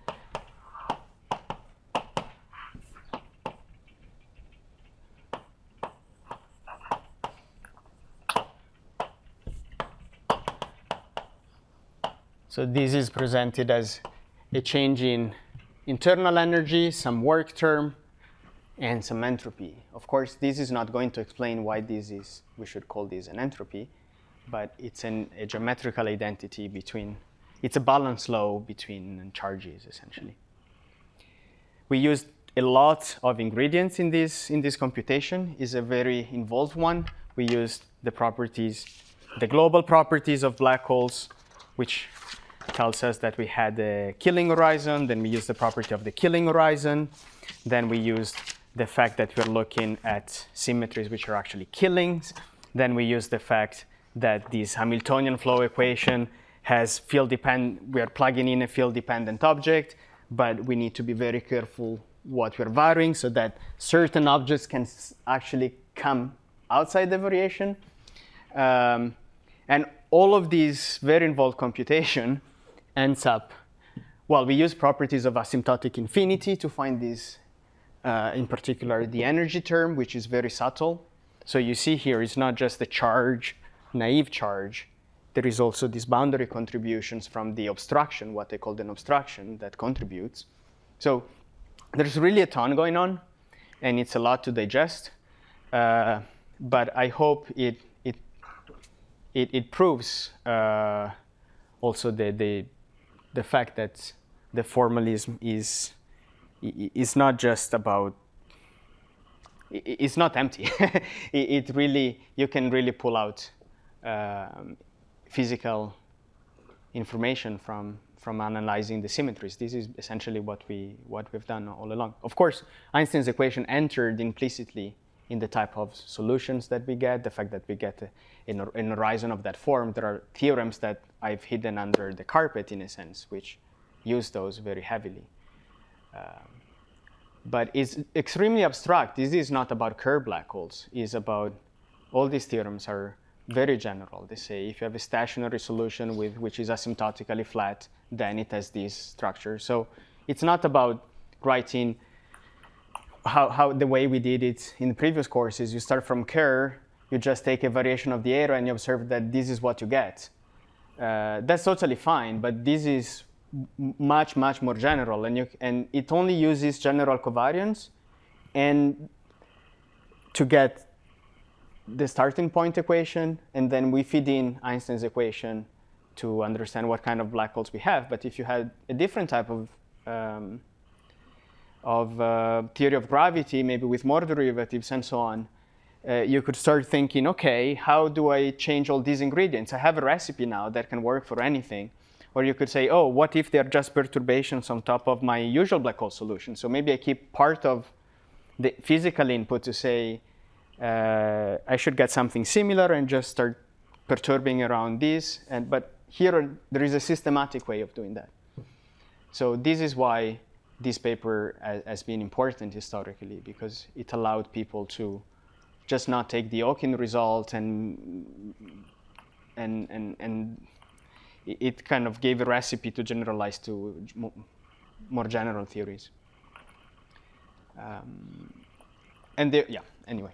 Speaker 1: So this is presented as a change in internal energy, some work term, and some entropy. Of course, this is not going to explain why this is, we should call this an entropy, but it's a geometrical identity between, it's a balance law between charges, essentially. We used a lot of ingredients in this computation. Is a very involved one. We used the properties, the global properties of black holes, which tells us that we had a killing horizon. Then we used the property of the killing horizon. Then we used the fact that we're looking at symmetries which are actually killings. Then we used the fact that this Hamiltonian flow equation has we are plugging in a field-dependent object, but we need to be very careful what we're varying so that certain objects can actually come outside the variation. And all of these very involved computation ends up, well, we use properties of asymptotic infinity to find these, in particular, the energy term, which is very subtle. So you see here, it's not just the charge, naive charge. There is also these boundary contributions from the obstruction, what they call an obstruction, that contributes. So there's really a ton going on, and it's a lot to digest. But I hope it proves also the fact that the formalism is not just about, it's not empty. It really, you can really pull out physical information from analyzing the symmetries. This is essentially what we've done all along. Of course, Einstein's equation entered implicitly in the type of solutions that we get, the fact that we get an horizon of that form. There are theorems that I've hidden under the carpet, in a sense, which use those very heavily. But it's extremely abstract. This is not about Kerr black holes. It's about, all these theorems are very general. They say if you have a stationary solution which is asymptotically flat, then it has this structure. So it's not about writing how the way we did it in the previous courses. You start from Kerr, you just take a variation of the area and you observe that this is what you get. That's totally fine, but this is much more general, and it only uses general covariance and to get the starting point equation, and then we feed in Einstein's equation to understand what kind of black holes we have. But if you had a different type of theory of gravity, maybe with more derivatives and so on, you could start thinking, okay, how do I change all these ingredients? I have a recipe now that can work for anything. Or you could say, oh, what if they're just perturbations on top of my usual black hole solution? So maybe I keep part of the physical input to say, I should get something similar and just start perturbing around this. But here, there is a systematic way of doing that. So this is why this paper has been important historically, because it allowed people to just not take the Okin result and it kind of gave a recipe to generalize to more general theories. Anyway.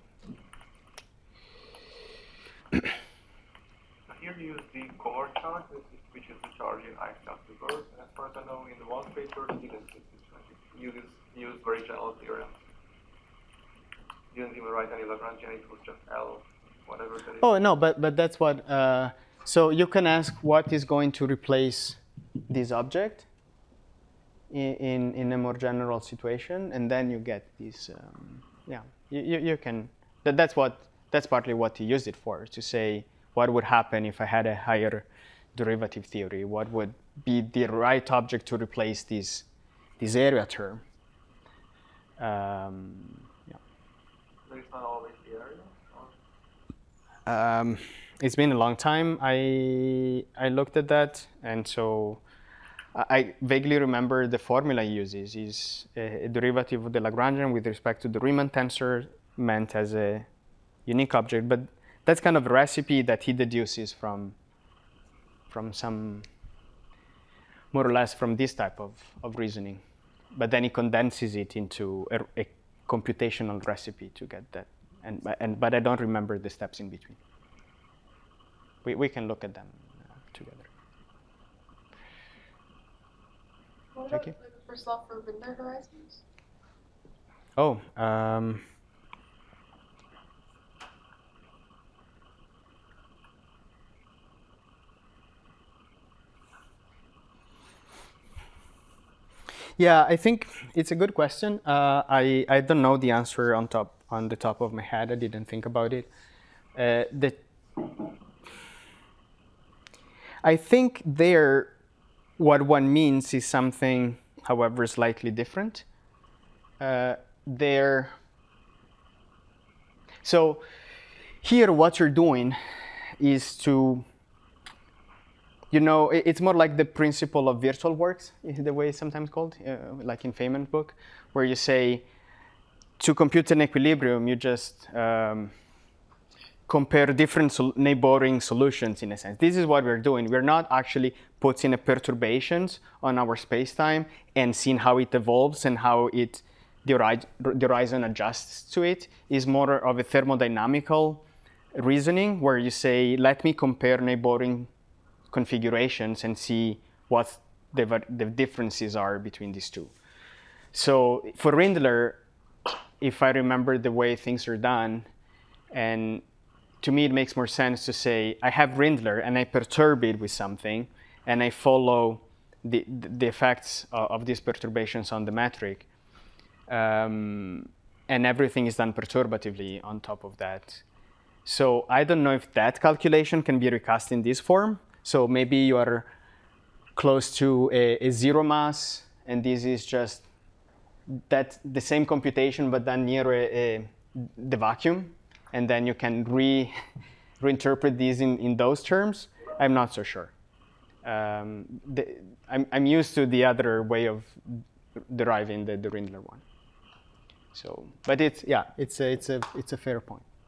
Speaker 5: Here you use the core charge, which is the charge in I plus the verse. As far as I know, in the one paper, you use very general theorems. You didn't even write any Lagrangian, it was just L, whatever that is.
Speaker 1: Oh, no, but that's what, so you can ask what is going to replace this object in a more general situation, and then you get this, you can, that's partly what you use it for, to say what would happen if I had a higher derivative theory, what would be the right object to replace this area term.
Speaker 5: But it's not always the area?
Speaker 1: It's been a long time I looked at that, and so I vaguely remember the formula he uses is a derivative of the Lagrangian with respect to the Riemann tensor meant as a unique object, but that's kind of a recipe that he deduces from some, more or less from this type of reasoning. But then he condenses it into a computational recipe to get that. But I don't remember the steps in between. We can look at them together.
Speaker 4: What about like the first law for Wigner horizons?
Speaker 1: Oh, Yeah, I think it's a good question. I don't know the answer on the top of my head. I didn't think about it. I think there, what one means is something, however, slightly different. So here, what you're doing is to, it's more like the principle of virtual works, is the way it's sometimes called, like in Feynman's book, where you say, to compute an equilibrium, you just compare different neighboring solutions in a sense. This is what we're doing. We're not actually putting perturbations on our space-time and seeing how it evolves and how the horizon adjusts to it. It's more of a thermodynamical reasoning where you say, let me compare neighboring configurations and see what the differences are between these two. So for Rindler, if I remember the way things are done, and to me it makes more sense to say, I have Rindler and I perturb it with something, and I follow the effects of these perturbations on the metric. And everything is done perturbatively on top of that. So I don't know if that calculation can be recast in this form. So maybe you are close to a zero mass, and this is just the same computation, but done near the vacuum, and then you can reinterpret these in those terms. I'm not so sure. I'm used to the other way of deriving the Rindler one. So, but it's a fair point.